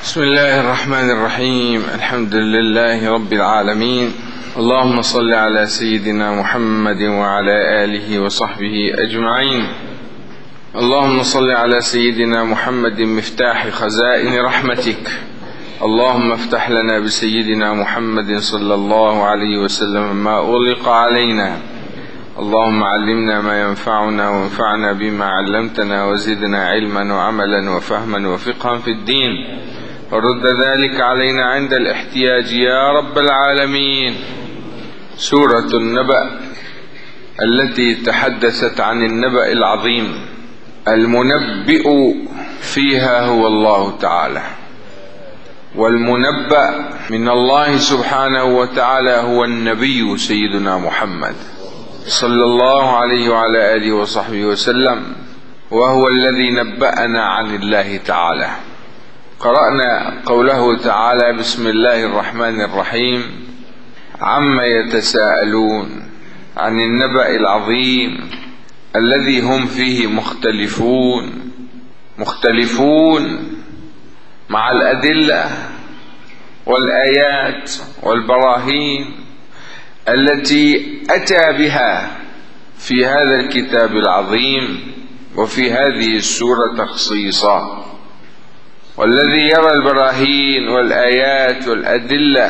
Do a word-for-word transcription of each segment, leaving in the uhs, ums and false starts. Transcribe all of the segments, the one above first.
بسم الله الرحمن الرحيم. الحمد لله رب العالمين. اللهم صل على سيدنا محمد وعلى آله وصحبه أجمعين. اللهم صل على سيدنا محمد مفتاح خزائن رحمتك. اللهم افتح لنا بسيدنا محمد صلى الله عليه وسلم ما أغلق علينا. اللهم علمنا ما ينفعنا وانفعنا بما علمتنا وزدنا علما وعملا وفهما وفقها في الدين، ورد ذلك علينا عند الاحتياج يا رب العالمين. سورة النبأ التي تحدثت عن النبأ العظيم، المنبئ فيها هو الله تعالى، والمنبأ من الله سبحانه وتعالى هو النبي سيدنا محمد صلى الله عليه وعلى آله وصحبه وسلم، وهو الذي نبأنا عن الله تعالى. قرأنا قوله تعالى: بسم الله الرحمن الرحيم، عما يتساءلون، عن النبأ العظيم الذي هم فيه مختلفون مختلفون مع الأدلة والآيات والبراهين التي أتى بها في هذا الكتاب العظيم وفي هذه السورة تخصيصا. والذي يرى البراهين والآيات والأدلة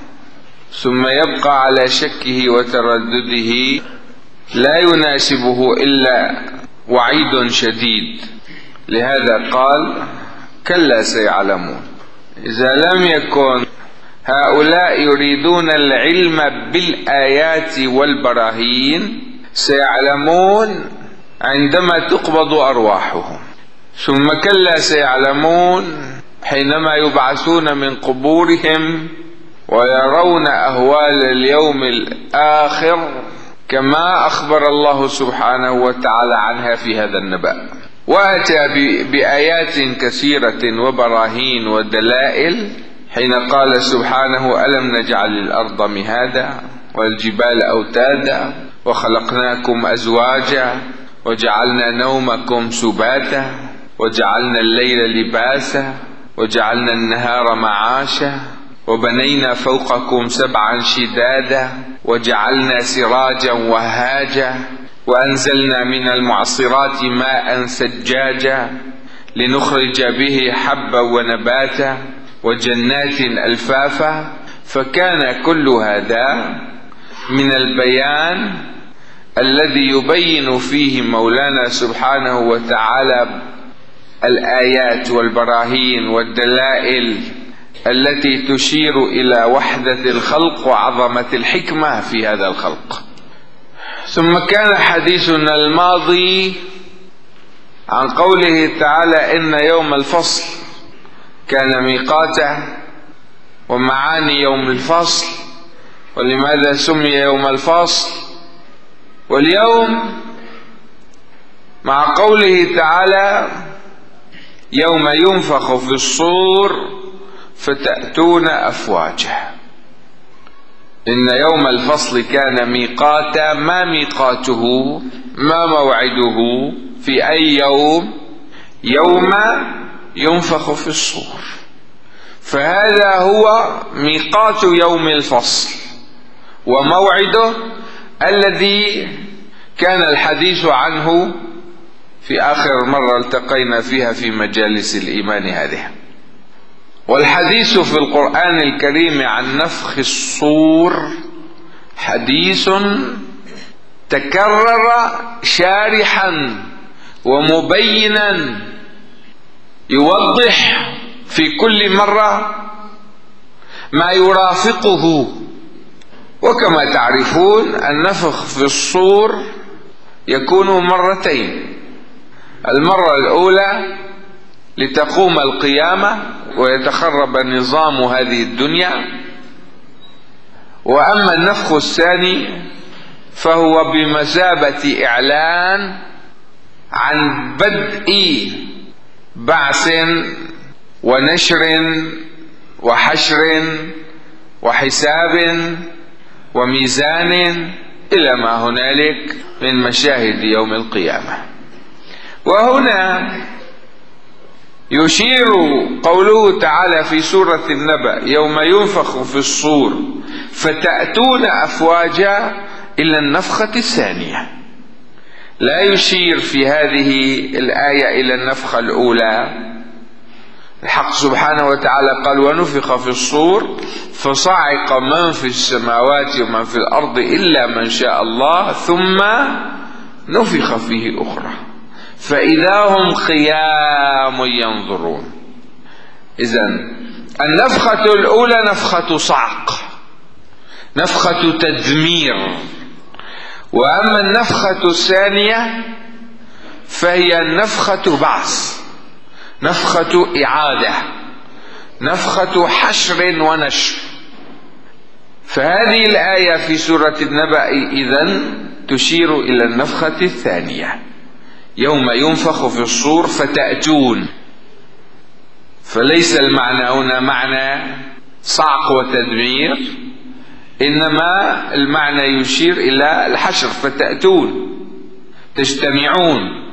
ثم يبقى على شكه وتردده لا يناسبه إلا وعيد شديد. لهذا قال: كلا سيعلمون. إذا لم يكن هؤلاء يريدون العلم بالآيات والبراهين سيعلمون عندما تقبض أرواحهم، ثم كلا سيعلمون حينما يبعثون من قبورهم ويرون أهوال اليوم الآخر كما أخبر الله سبحانه وتعالى عنها في هذا النبأ. وأتى بآيات كثيرة وبراهين ودلائل حين قال سبحانه: ألم نجعل الأرض مهادا والجبال أوتادا وخلقناكم أزواجا وجعلنا نومكم سباتا وجعلنا الليل لباسا وجعلنا النهار معاشا وبنينا فوقكم سبعا شدادا وجعلنا سراجا وهاجا وأنزلنا من المعصرات ماء ثجاجا لنخرج به حبا ونباتا وجنات ألفافا. فكان كل هذا من البيان الذي يبين فيه مولانا سبحانه وتعالى الآيات والبراهين والدلائل التي تشير إلى وحدة الخلق وعظمة الحكمة في هذا الخلق. ثم كان حديثنا الماضي عن قوله تعالى: إن يوم الفصل كان ميقاتا، ومعاني يوم الفصل ولماذا سمي يوم الفصل. واليوم مع قوله تعالى: يوم ينفخ في الصور فتأتون أفواجا. إن يوم الفصل كان ميقاتا، ما ميقاته؟ ما موعده؟ في أي يوم؟ يوم ينفخ في الصور، فهذا هو ميقات يوم الفصل وموعده الذي كان الحديث عنه في آخر مرة التقينا فيها في مجالس الإيمان هذه. والحديث في القرآن الكريم عن نفخ الصور حديث تكرر شارحا ومبينا يوضح في كل مرة ما يرافقه. وكما تعرفون النفخ في الصور يكون مرتين: المرة الأولى لتقوم القيامة ويتخرب نظام هذه الدنيا، وأما النفخ الثاني فهو بمثابة إعلان عن بدء بعث ونشر وحشر وحساب وميزان إلى ما هنالك من مشاهد يوم القيامة. وهنا يشير قوله تعالى في سورة النبأ يوم ينفخ في الصور فتأتون أفواجا إلى النفخة الثانية. لا يشير في هذه الآية إلى النفخة الأولى. الحق سبحانه وتعالى قال ونفخ في الصور فصعق من في السماوات ومن في الأرض إلا من شاء الله ثم نفخ فيه أخرى فإذا هم قيام ينظرون. إذن النفخة الأولى نفخة صعق، نفخة تدمير. وأما النفخة الثانية فهي النفخة بعث، نفخة إعادة، نفخة حشر ونشر. فهذه الآية في سورة النبأ إذن تشير إلى النفخة الثانية يوم ينفخ في الصور فتأتون. فليس المعنى هنا معنى صعق وتدمير، إنما المعنى يشير إلى الحشر، فتأتون تجتمعون.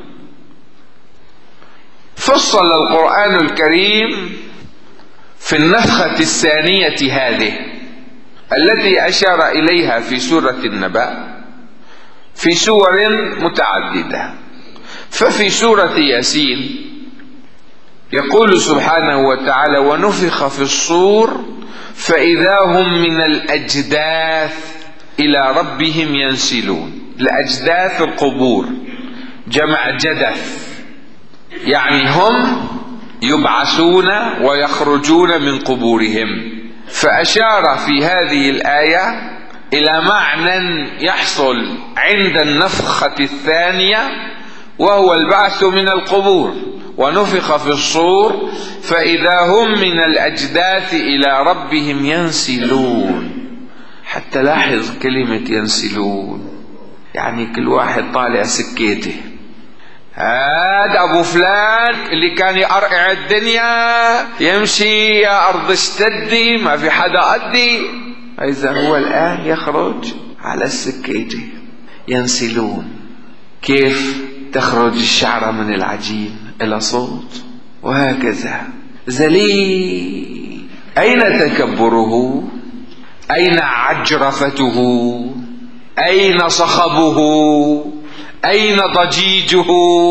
فصل القرآن الكريم في النفخة الثانية هذه التي أشار إليها في سورة النبأ في سور متعددة. ففي سورة ياسين يقول سبحانه وتعالى ونفخ في الصور فإذا هم من الأجداث إلى ربهم ينسلون. الأجداث القبور، جمع جدث، يعني هم يبعثون ويخرجون من قبورهم. فأشار في هذه الآية إلى معنى يحصل عند النفخة الثانية وهو البعث من القبور. ونفخ في الصور فإذا هم من الأجداث إلى ربهم ينسلون. حتى لاحظ كلمة ينسلون، يعني كل واحد طالع سكيته. هذا أبو فلان اللي كان يقرقع الدنيا يمشي يا أرض اشتدي ما في حدا قدي، إذا هو الآن يخرج على السكيته. ينسلون. كيف تخرج الشعرة من العجين إلى صوت، وهكذا. ذليل. أين تكبره؟ أين عجرفته؟ أين صخبه؟ أين ضجيجه؟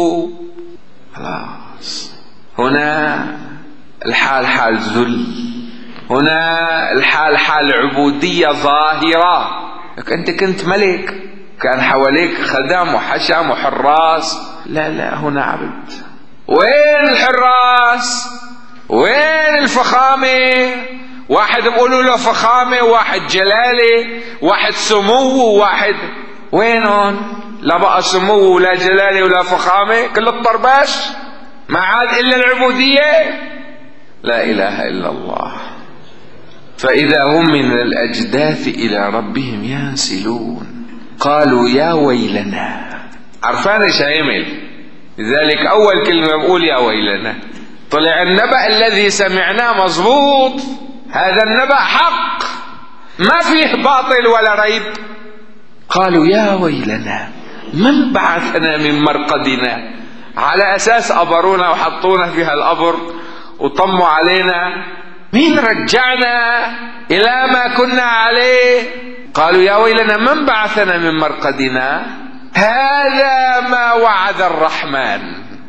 خلاص. هنا الحال حال ذل، هنا الحال حال عبودية ظاهرة. أنت كنت ملك، كان حواليك خدم وحشم وحراس. لا لا، هنا عبد. وين الحراس؟ وين الفخامة؟ واحد بيقولوا له فخامة، واحد جلالة، واحد سمو، واحد وينهم؟ لا بقى سمو ولا جلالة ولا فخامة، كل الطرباش، ما عاد إلا العبودية. لا إله إلا الله. فإذا هم من الأجداث إلى ربهم ينسلون قالوا يا ويلنا. عرفان ايش هيعمل؟ لذلك أول كلمة بقول يا ويلنا. طلع النبأ الذي سمعناه مظبوط، هذا النبأ حق ما فيه باطل ولا ريب. قالوا يا ويلنا من بعثنا من مرقدنا، على أساس أبرونا وحطونا في هالقبر وطموا علينا، مين رجعنا إلى ما كنا عليه؟ قالوا يا ويلنا من بعثنا من مرقدنا، هذا ما وعد الرحمن.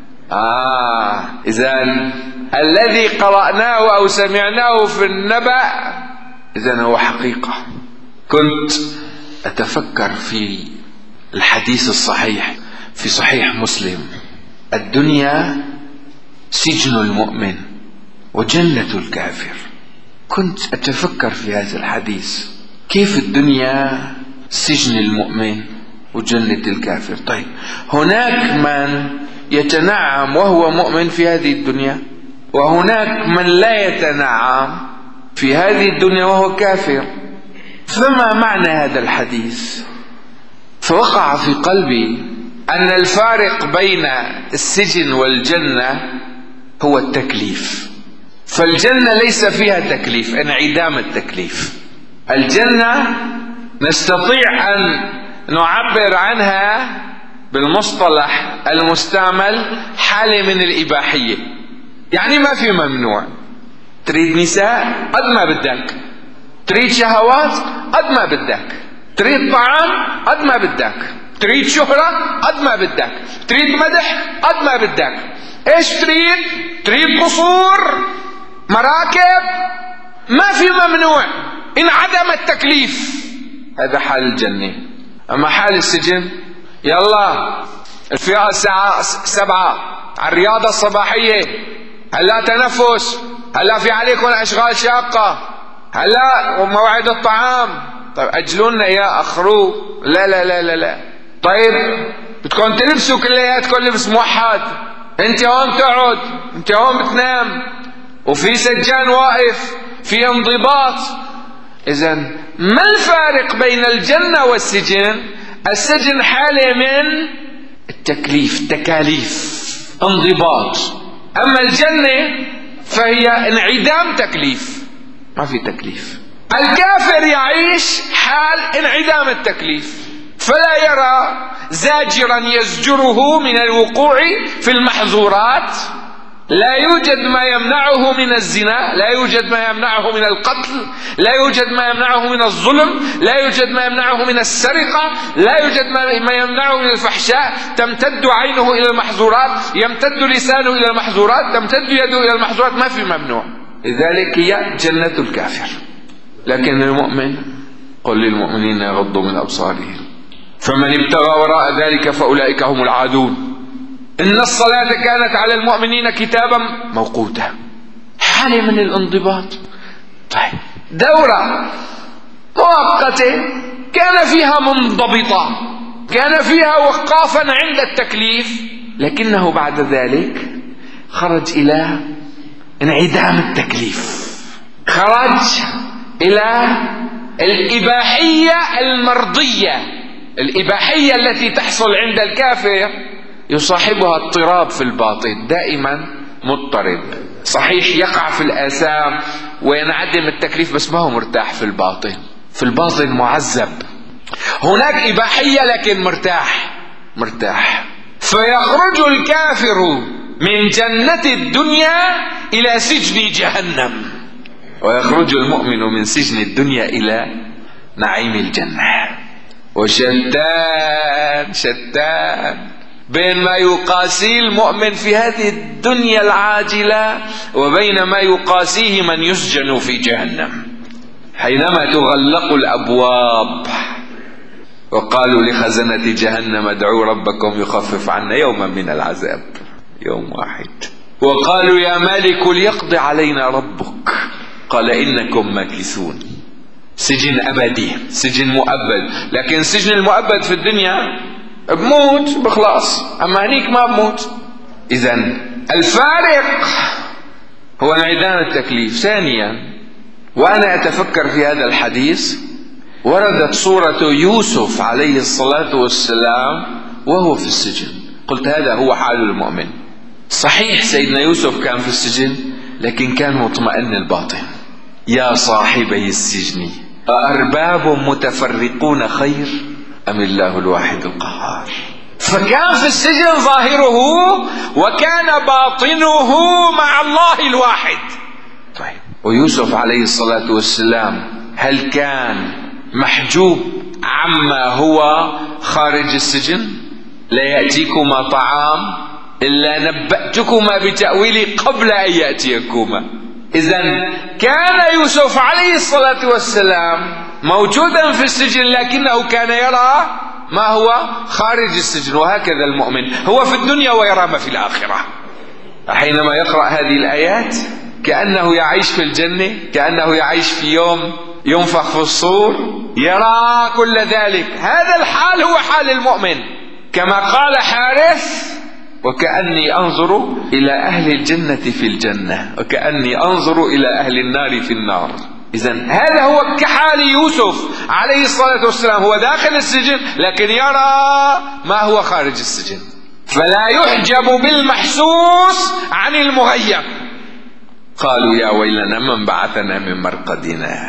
آه إذن الذي قرأناه أو سمعناه في النبأ إذن هو حقيقة. كنت أتفكر في الحديث الصحيح في صحيح مسلم: الدنيا سجن المؤمن وجنة الكافر. كنت أتفكر في هذا الحديث، كيف الدنيا سجن المؤمن وجنة الكافر. طيب هناك من يتنعم وهو مؤمن في هذه الدنيا، وهناك من لا يتنعم في هذه الدنيا وهو كافر. فما معنى هذا الحديث؟ فوقع في قلبي أن الفارق بين السجن والجنة هو التكليف. فالجنة ليس فيها تكليف، انعدام التكليف. الجنة نستطيع أن نعبر عنها بالمصطلح المستعمل حالة من الإباحية، يعني ما في ممنوع. تريد نساء قد ما بدك، تريد شهوات قد ما بدك، تريد طعام قد ما بدك، تريد شهرة قد ما بدك، تريد مدح قد ما بدك. ايش تريد؟ تريد قصور، مراكب، ما في ممنوع إن عدم التكليف. هذا حال الجنة. أما حال السجن، يلا الفئة الساعة سبعة على الرياضة الصباحية، هلا تنفس، هلا في عليكم أشغال شاقة، هلا موعد الطعام. طيب أجلوا لنا إياه، أخروه. لا لا لا لا لا. طيب بدكم تلبسوا كلياتكم لبس موحد، انت هون تقعد، انت هون بتنام، وفي سجان واقف، في انضباط. إذن ما الفارق بين الجنة والسجن؟ السجن حالة من التكليف، تكاليف، انضباط. أما الجنة فهي انعدام تكليف، ما في تكليف. الكافر يعيش حال انعدام التكليف، فلا يرى زاجرا يزجره من الوقوع في المحظورات، لا يوجد ما يمنعه من الزنا، لا يوجد ما يمنعه من القتل، لا يوجد ما يمنعه من الظلم، لا يوجد ما يمنعه من السرقة، لا يوجد ما يمنعه من الفحشاء. تمتد عينه إلى المحظورات، يمتد لسانه إلى المحظورات، تمتد يده إلى المحظورات، ما في ممنوع. لذلك هي جنة الكافر. لكن المؤمن، قل للمؤمنين يغضوا من أبصارهم فمن ابتغى وراء ذلك فأولئك هم العادون. إن الصلاة كانت على المؤمنين كتابا موقوتا. حالة من الانضباط. طيب دورة مؤقتة كان فيها منضبطة، كان فيها وقافا عند التكليف، لكنه بعد ذلك خرج إلى انعدام التكليف، خرج إلى الإباحية المرضية. الإباحية التي تحصل عند الكافر يصاحبها اضطراب في الباطن، دائما مضطرب. صحيح يقع في الآثام وينعدم التكليف، بس ما هو مرتاح في الباطن، في الباطن معذب. هناك إباحية لكن مرتاح مرتاح. فيخرج الكافر من جنة الدنيا إلى سجن جهنم، ويخرج المؤمن من سجن الدنيا إلى نعيم الجنة. وشتان شتان بين ما يقاسيه المؤمن في هذه الدنيا العاجلة وبين ما يقاسيه من يسجن في جهنم. حينما تغلق الأبواب وقالوا لخزنة جهنم ادعوا ربكم يخفف عنا يوما من العذاب، يوم واحد، وقالوا يا مالك ليقضي علينا ربك قال إنكم ماكثون. سجن أبدي، سجن مؤبد. لكن السجن المؤبد في الدنيا بموت بخلاص، أما هنيك ما بموت. إذن الفارق هو انعدام التكليف. ثانيا، وأنا أتفكر في هذا الحديث وردت صورة يوسف عليه الصلاة والسلام وهو في السجن. قلت هذا هو حال المؤمن. صحيح سيدنا يوسف كان في السجن، لكن كان مطمئن الباطن. يا صاحبي السجن أأرباب متفرقون خير أم الله الواحد القهار. فكان في السجن ظاهره وكان باطنه مع الله الواحد. طيب، ويوسف عليه الصلاة والسلام هل كان محجوب عما هو خارج السجن؟ لا يأتيكما طعام إلا نبأتكما بتأويله قبل أن يأتيكما. إذن كان يوسف عليه الصلاة والسلام موجودا في السجن، لكنه كان يرى ما هو خارج السجن. وهكذا المؤمن هو في الدنيا ويرى ما في الآخرة. حينما يقرأ هذه الآيات كأنه يعيش في الجنة، كأنه يعيش في يوم ينفخ في الصور، يرى كل ذلك. هذا الحال هو حال المؤمن. كما قال حارث وكأني أنظر إلى أهل الجنة في الجنة وكأني أنظر إلى أهل النار في النار. إذن هذا هو كحال يوسف عليه الصلاة والسلام، هو داخل السجن لكن يرى ما هو خارج السجن، فلا يحجب بالمحسوس عن المغيب. قالوا يا ويلنا من بعثنا من مرقدنا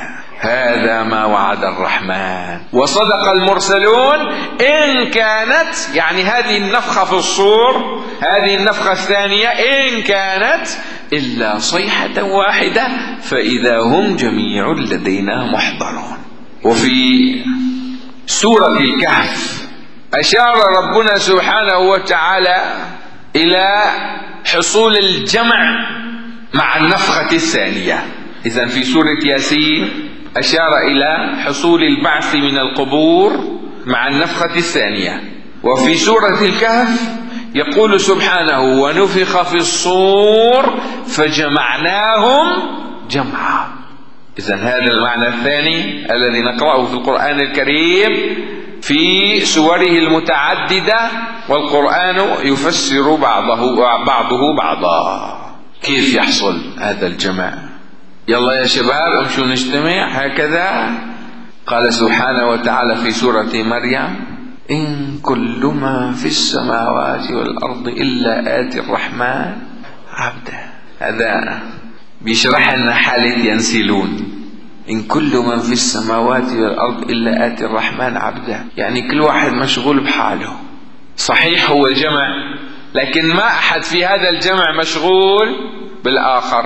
هذا ما وعد الرحمن وصدق المرسلون إن كانت، يعني هذه النفخة في الصور، هذه النفخة الثانية، إن كانت إلا صيحة واحدة فإذا هم جميع لدينا محضرون. وفي سورة الكهف أشار ربنا سبحانه وتعالى إلى حصول الجمع مع النفخة الثانية. إذن في سورة ياسين أشار إلى حصول البعث من القبور مع النفخة الثانية. وفي سورة الكهف يقول سبحانه ونفخ في الصور فجمعناهم جمعا. إذن هذا المعنى الثاني الذي نقرأه في القرآن الكريم في سوره المتعددة، والقرآن يفسر بعضه بعضه بعضا. كيف يحصل هذا الجمع؟ يلا يا شباب امشوا نجتمع هكذا. قال سبحانه وتعالى في سورة مريم إن كل ما في السماوات والأرض إلا آتي الرحمن عبدا. هذا بيشرح لنا حالة ينسلون. إن كل من في السماوات والأرض إلا آتي الرحمن عبدا، يعني كل واحد مشغول بحاله. صحيح هو الجمع، لكن ما أحد في هذا الجمع مشغول بالآخر.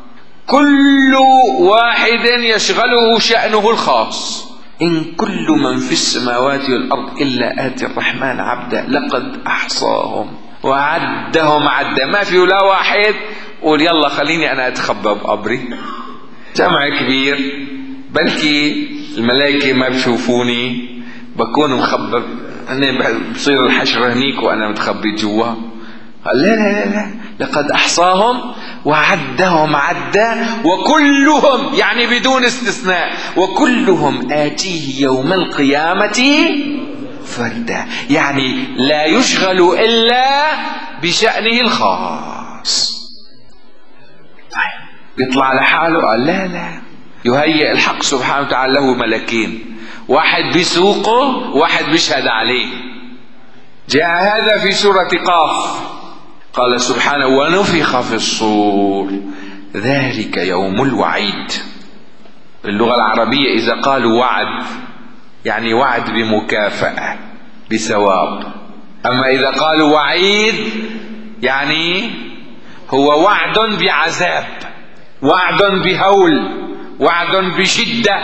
كل واحد يشغله شأنه الخاص. إن كل من في السماوات والأرض إلا آتي الرحمن عبدا لقد أحصاهم وعدهم عدا. ما في ولا واحد قول يلا خليني أنا أتخبى بقبري. جمع كبير، بلكي الملائكة ما بشوفوني، بكون مخبب، أنا بصير الحشر هنيك وأنا متخبي جوا. لا لا لا لا، لقد أحصاهم وعدهم عدا وكلهم، يعني بدون استثناء، وكلهم آتيه يوم القيامة فردا، يعني لا يشغل إلا بشأنه الخاص. طيب بيطلع لحاله؟ قال لا لا، يهيئ الحق سبحانه وتعالى له ملكين، واحد بيسوقه واحد بيشهد عليه. جاء هذا في سورة قاف، قال سبحانه ونفخ في الصور ذلك يوم الوعيد. اللغة العربية إذا قالوا وعد يعني وعد بمكافأة بثواب، أما إذا قالوا وعيد يعني هو وعد بعذاب، وعد بهول، وعد بشدة.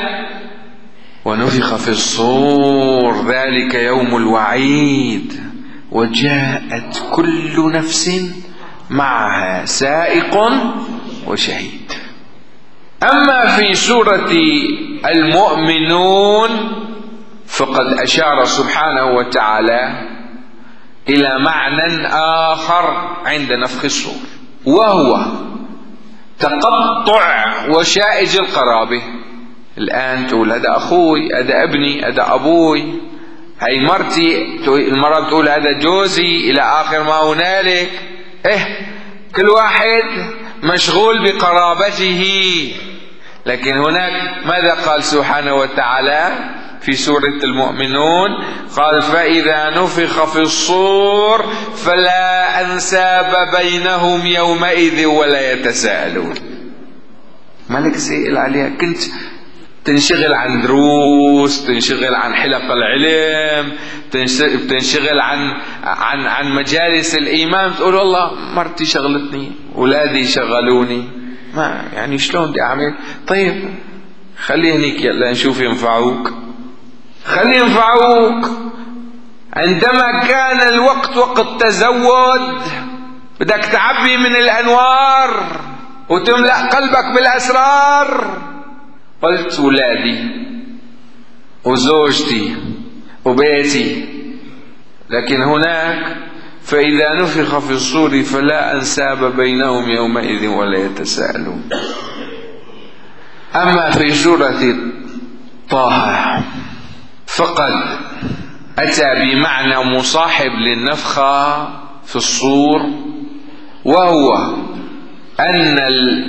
ونفخ في الصور ذلك يوم الوعيد وجاءت كل نفس معها سائق وشهيد. أما في سورة المؤمنون فقد أشار سبحانه وتعالى إلى معنى آخر عند نفخ الصور، وهو تقطع وشائج القرابة. الآن تقول هذا أخوي، هذا ابني، هذا أبوي، هاي مرتي، المرأة بتقول هذا جوزي، إلى آخر ما هنالك. إيه كل واحد مشغول بقرابته. لكن هناك ماذا قال سبحانه وتعالى في سورة المؤمنون؟ قال فإذا نفخ في الصور فلا أنساب بينهم يومئذ ولا يتساءلون. مالك سئل عليها، كنت تنشغل عن دروس، تنشغل عن حلق العلم، تنشغل عن عن عن مجالس الإيمان، تقول والله مرتي شغلتني، أولادي شغلوني، ما يعني شلون بدي أعمل؟ طيب خليه هنيك يلا نشوف ينفعوك، خليه ينفعوك. عندما كان الوقت وقت تزود بدك تعبي من الأنوار وتملأ قلبك بالأسرار، قلت ولادي وزوجتي وبيتي. لكن هناك فإذا نفخ في الصور فلا أنساب بينهم يومئذ ولا يتساءلون. أما في سورة طه فقد أتى بمعنى مصاحب للنفخة في الصور، وهو أن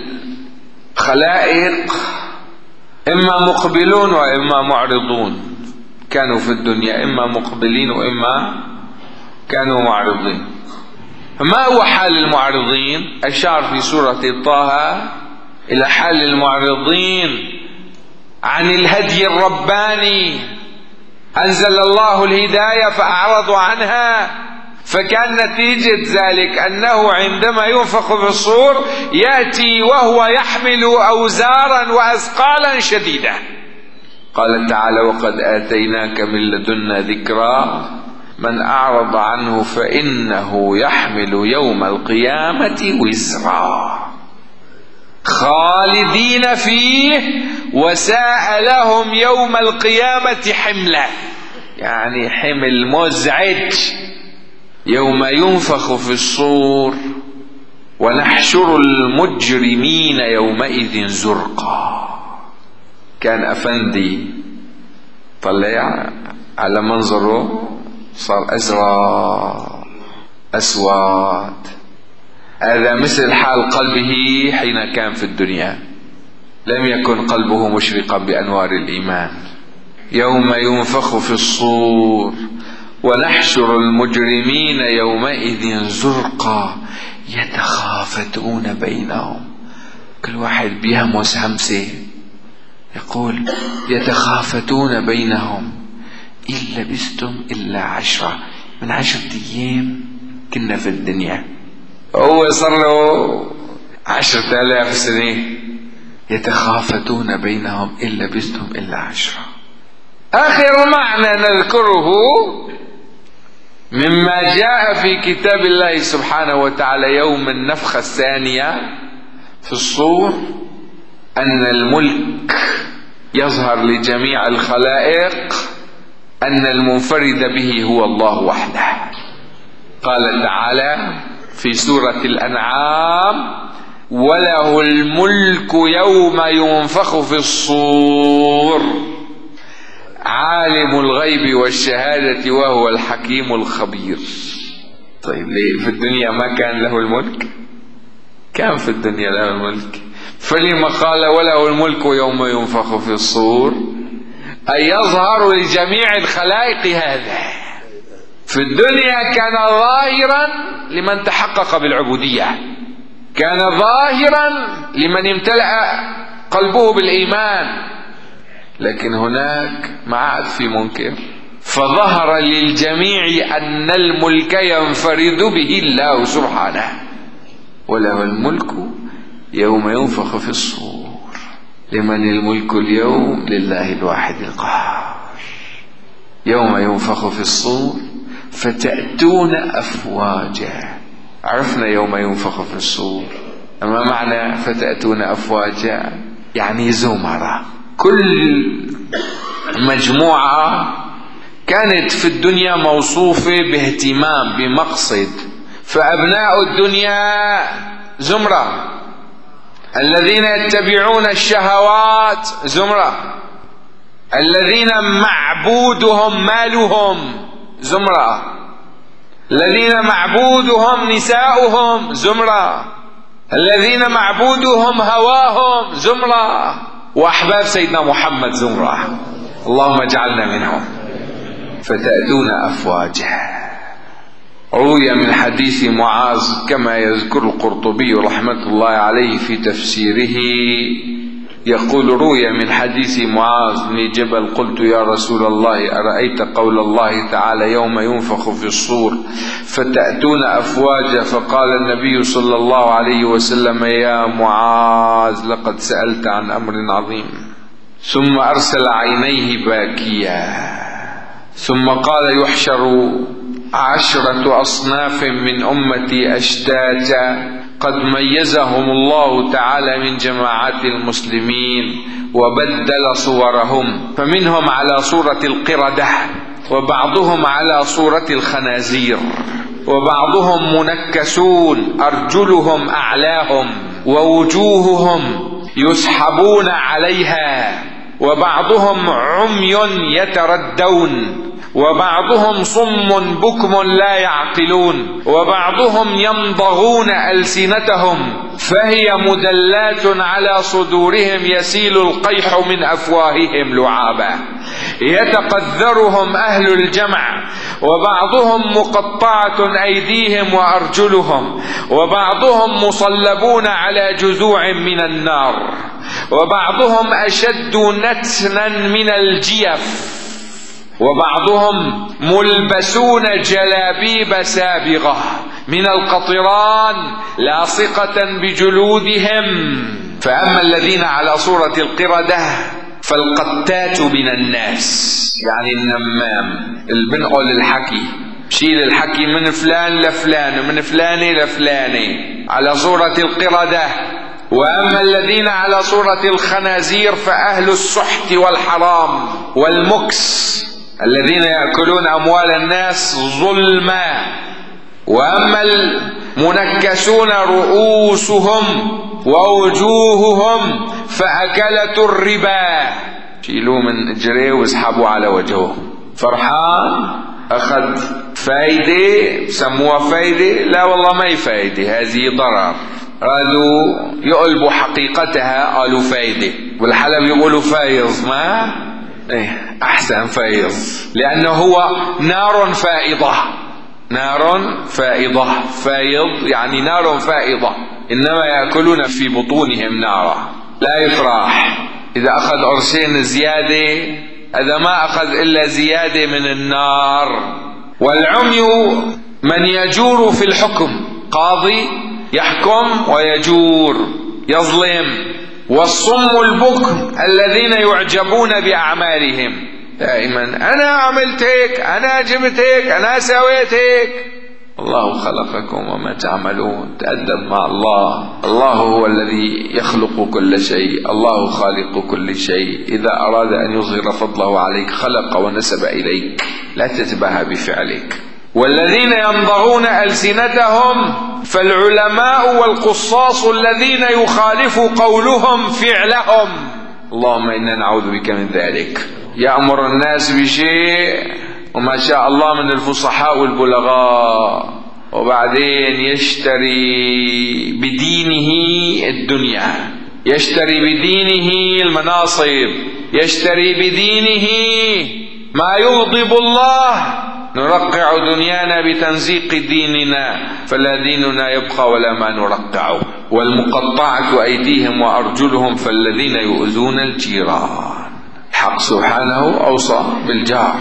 الخلائق إما مقبلون وإما معرضون، كانوا في الدنيا إما مقبلين وإما كانوا معرضين. ما هو حال المعرضين؟ أشار في سورة طه إلى حال المعرضين عن الهدي الرباني، أنزل الله الهداية فأعرضوا عنها، فكان نتيجة ذلك أنه عندما ينفخ في الصور يأتي وهو يحمل أوزارا وأثقالا شديدة. قال تعالى: وقد آتيناك من لدنا ذكرا من أعرض عنه فإنه يحمل يوم القيامة وزرا خالدين فيه وساء لهم يوم القيامة حملا. يعني حمل مزعج. يوم ينفخ في الصور ونحشر المجرمين يومئذ زرقا. كان أفندي طلع على منظره صار أزرق أسود. هذا مثل حال قلبه حين كان في الدنيا، لم يكن قلبه مشرقا بأنوار الإيمان. يوم ينفخ في الصور ونحشر المجرمين يومئذ زرقا يتخافتون بينهم. كل واحد بيهمس همسة يقول يتخافتون بينهم إن لبستم إلا عشرة. من عشرة أيام كنا في الدنيا، هو صار له عشرة آلاف سنة. يتخافتون بينهم إن لبستم إلا عشرة. آخر معنى نذكره مما جاء في كتاب الله سبحانه وتعالى يوم النفخة الثانية في الصور أن الملك يظهر لجميع الخلائق، أن المنفرد به هو الله وحده. قال تعالى في سورة الأنعام: وله الملك يوم ينفخ في الصور عالم الغيب والشهادة وهو الحكيم الخبير. طيب ليه في الدنيا ما كان له الملك؟ كان في الدنيا له الملك. فلما قال وله الملك يوم ينفخ في الصور أي يظهر لجميع الخلائق. هذا في الدنيا كان ظاهرا لمن تحقق بالعبودية، كان ظاهرا لمن امتلأ قلبه بالإيمان، لكن هناك ما عاد في منكر، فظهر للجميع أن الملك ينفرد به الله سبحانه. وله الملك يوم ينفخ في الصور. لمن الملك اليوم؟ لله الواحد القهار. يوم ينفخ في الصور فتأتون أفواجا. عرفنا يوم ينفخ في الصور، أما معنى فتأتون أفواجا يعني زمرة. كل مجموعة كانت في الدنيا موصوفة باهتمام بمقصد، فأبناء الدنيا زمرة، الذين يتبعون الشهوات زمرة، الذين معبودهم مالهم زمرة، الذين معبودهم نساؤهم زمرة، الذين معبودهم هواهم زمرة، وأحباب سيدنا محمد زمرة. اللهم اجعلنا منهم. فتأتون أفواجا. روي من حديث معاذ كما يذكر القرطبي رحمة الله عليه في تفسيره، يقول: روي من حديث معاذ بن جبل قلت يا رسول الله أرأيت قول الله تعالى يوم ينفخ في الصور فتأتون أفواجا؟ فقال النبي صلى الله عليه وسلم: يا معاذ لقد سألت عن أمر عظيم. ثم أرسل عينيه باكيا، ثم قال: يحشر عشرة أصناف من أمتي أشتاتا قد ميزهم الله تعالى من جماعات المسلمين وبدل صورهم، فمنهم على صورة القردة، وبعضهم على صورة الخنازير، وبعضهم منكسون أرجلهم أعلاهم ووجوههم يسحبون عليها، وبعضهم عمي يتردون، وبعضهم صم بكم لا يعقلون، وبعضهم يمضغون ألسنتهم فهي مدلات على صدورهم يسيل القيح من أفواههم لعابا يتقذرهم أهل الجمع، وبعضهم مقطعة أيديهم وأرجلهم، وبعضهم مصلبون على جذوع من النار، وبعضهم أشد نتنا من الجيف، وبعضهم ملبسون جلابيب سابغة من القطران لاصقة بجلودهم. فأما الذين على صورة القردة فالقتات من الناس، يعني النمام اللي بنقل الحكي، شيل الحكي من فلان لفلان ومن فلانة لفلانة على صورة القردة. وأما الذين على صورة الخنازير فأهل السحت والحرام والمكس الذين يأكلون أموال الناس ظلما. وأما المنكسون رؤوسهم ووجوههم فأكلة الربا، شيلوه من اجريه واسحبوا على وجهه. فرحان أخذ فايدة سموها فايدة، لا والله ما هي فايدة، هذه ضرر. قالوا يقلبوا حقيقتها قالوا فايدة، والحلب يقولوا فايض، ما ايه احسن فايض، لانه هو نار فائضة. نار فائضة، فايض يعني نار فائضة، انما يأكلون في بطونهم نارا. لا يفرح اذا اخذ قرشين زيادة، اذا ما اخذ الا زيادة من النار. والعمي من يجور في الحكم، قاضي يحكم ويجور يظلم. والصم البكم الذين يعجبون بأعمالهم، دائما أنا عملت هيك، أنا جبت هيك، أنا سويت هيك. الله خلقكم وما تعملون. تأدب مع الله. الله هو الذي يخلق كل شيء، الله خالق كل شيء. إذا أراد أن يظهر فضله عليك خلق ونسب إليك، لا تتباهى بفعلك. والذين يمضغون ألسنتهم فالعلماء والقصاص الذين يخالف قولهم فعلهم. اللهم إنا نعوذ بك من ذلك. يأمر الناس بشيء وما شاء الله من الفصحاء والبلغاء، وبعدين يشتري بدينه الدنيا، يشتري بدينه المناصب، يشتري بدينه ما يغضب الله. نرقع دنيانا بتنزيق ديننا، فلا ديننا يبقى ولا ما نرقعه. والمقطعة أيديهم وأرجلهم فالذين يؤذون الجيران. الحق سبحانه أوصى بالجار.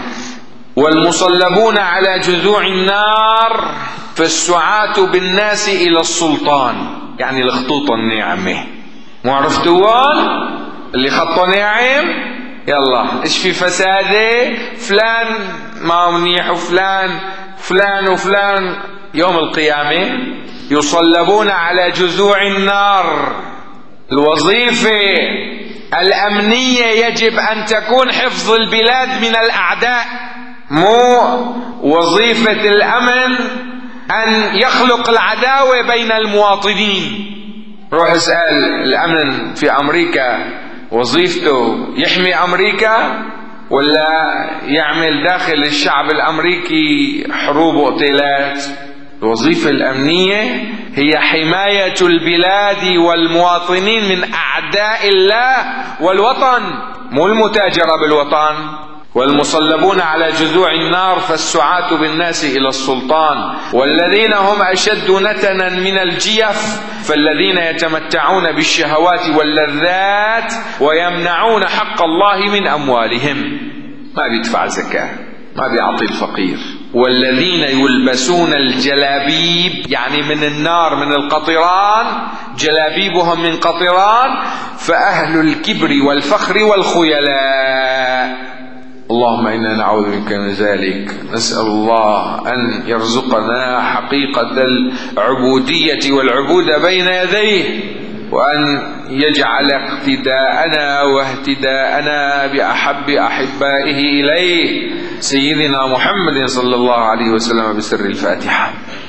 والمصلبون على جذوع النار فالسعاة بالناس إلى السلطان، يعني الخطوط الناعمة، مو عرفتوان اللي خطوا ناعم، يلا ايش في فساده، فلان ما منيح وفلان فلان وفلان. يوم القيامة يصلبون على جذوع النار. الوظيفة الأمنية يجب أن تكون حفظ البلاد من الأعداء، مو وظيفة الأمن أن يخلق العداوة بين المواطنين. روح اسأل الأمن في أمريكا وظيفته يحمي أمريكا ولا يعمل داخل الشعب الأمريكي حروب واغتيالات؟ الوظيفة الأمنية هي حماية البلاد والمواطنين من أعداء الله والوطن، مو المتاجرة بالوطن. والمصلبون على جذوع النار فالسعاة بالناس إلى السلطان. والذين هم أشد نتنا من الجيف فالذين يتمتعون بالشهوات واللذات ويمنعون حق الله من أموالهم. ما بيدفع زكاة، ما بيعطي الفقير. والذين يلبسون الجلابيب، يعني من النار، من القطران، جلابيبهم من قطران، فأهل الكبر والفخر والخيلاء. اللهم إنا نعوذ بك من ذلك. نسأل الله أن يرزقنا حقيقة العبودية والعبود بين يديه، وأن يجعل اقتداءنا واهتداءنا بأحب أحبائه إليه سيدنا محمد صلى الله عليه وسلم بسر الفاتحة.